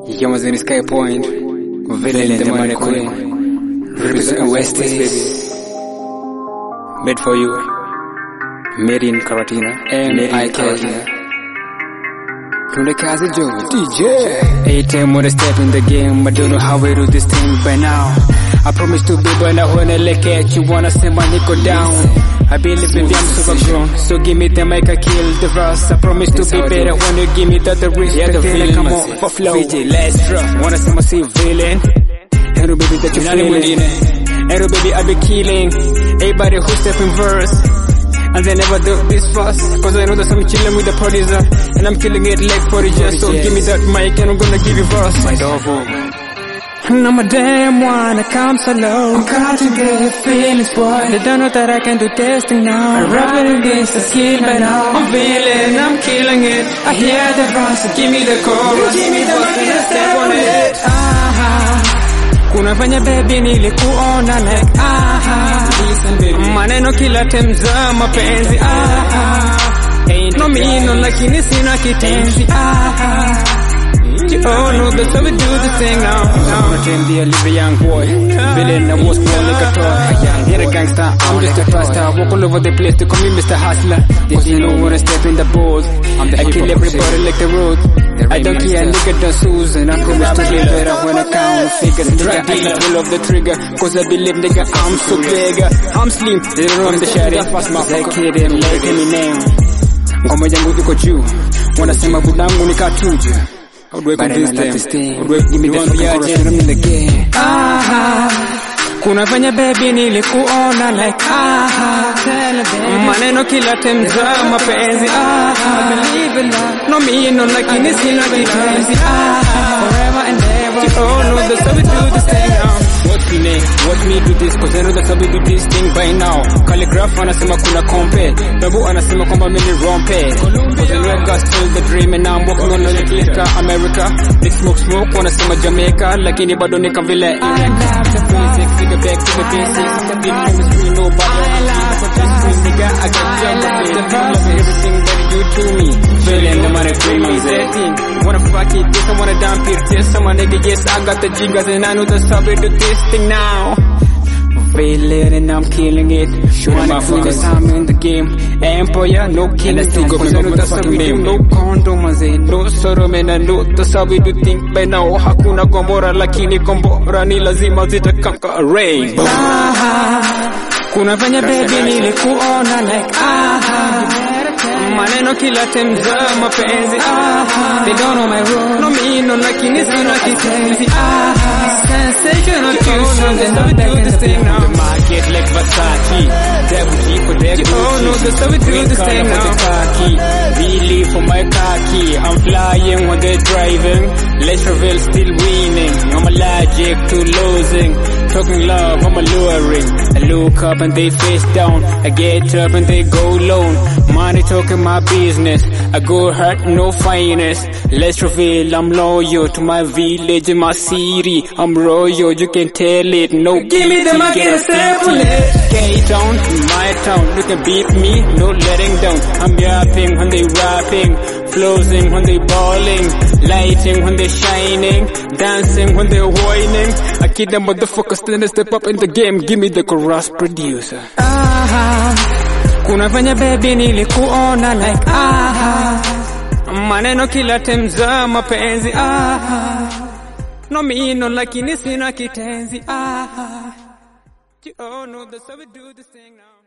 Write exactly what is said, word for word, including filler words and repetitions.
Yama's in Sky Point, Villain the Money Queen, represent West East. Made for you, made in Karatina, and made in Karatina. From the Casa Joe, D J. Eight time more step in the game, I don't know how we do this thing by now. I promise to be, but I wanna look at you, wanna see my nickel down. I believe in I'm super grown, so give me the mic, I kill the rust. I promise to be better when you give me that the risk. Yeah, the feeling come on, for flow. V J, let's drop. Wanna see my see villain? Hello baby, that you feeling? Hello baby, I be killing everybody who step in verse. And they never do this fast, cause I know that I'm chilling with the producer, and I'm killing it like forty years. So give me that mic and I'm gonna give you verse. My dog. And I'm a damn one, I come so low. I'm catching good feelings, boy. They don't know that I can do testing now. I'm rapping against the skill by now. I'm feeling, I'm killing it. I hear the verse, so give me the chorus. Give me the mic and I step on it. Ah, kuna fanya baby nilikuona like ah, maneno kila temza mapenzi ah, ain't no me no lakini sina kitenzi ah. You all know that's how we do this thing now. I'm a trendy, I live a young boy. Villain, I was born like a toy. You're a gangster, I'm just a pastor. Walk all over the place to call me Mister Hustler. Cause you know when I step in the boat, I kill everybody like the road. I don't care, look at the Susan. I promise to be better when I count figures. Nigga, I pull off the trigger, cause I believe, nigga, I'm so big. I'm slim, they don't run the shady. They kid him like any name. Ngoma yangu iko juu, wanasema budangu ni katuju. How do I convince them? How do I give me the chorus when I'm in the game? Ah, kuna fanya baby nilikuona like ah, maneno kila temza mapenzi ah, believe in love. No me no lakini sina kitenzi ah, forever and ever. You all know that's how we do this thing now. What's me name? Watch me do this, cause I know that's how we do this thing by now. Calligraph anasema kuna compare, Babu anasema kwamba mimi rompe. Cause I know I got still the dream and now I'm walking on the clicker. America, let's smoke smoke, wanasema Jamaica, lakini bado nika vile. I love the music, figure back to the basics. The big chemistry, nobody else. So just free nigga, I got jump the love everything that you do to me. Feeling the money free me, that wanna fuck it, this I wanna dump it. Yes, I'm a nigga, yes, I got the jiggers and I know that's how we do this thing now. Feeling and I'm killing it. Wanna do this, I'm in the game. Empire, no killing, still go cause I know that's how we do. No condom, I say, no sorrow, man, I know that's how we do think by now. Hakuna gombora, lakini kombora, ni lazima zitakamka rain. Ah, kuna fanya baby nilikuona like ah, maneno kila temza mapenzi ah, they don't know my role. No me no lakini sina kitenzi ah, sensational tunes, that's how we do this thing now. The market like Versace, devil keep for their Gucci. You all know that's how we do this thing now. Really for my khaki, I'm flying when they're driving. Let's reveal still winning. I'm allergic to losing. Talking love, I'm alluring. I look up and they face down. I get up and they go low. Money talking my business. I go hurt, no finest. Let's reveal I'm loyal to my village and my city. I'm royal, you can tell it. No, give me the mic and sample it. K-Town, my town. You can beat me, no letting down. I'm yapping when they rapping. Floating when they balling. Lighting when they shining. Dancing when they're whining. I keep them motherfuckers then they step up in the game. Give me the chorus producer. Ah, kuna fanya baby nilikuona like ah, maneno kila temza mapenzi ah, no me no lakini sina kitenzi ah, you all know that's how we do this thing now.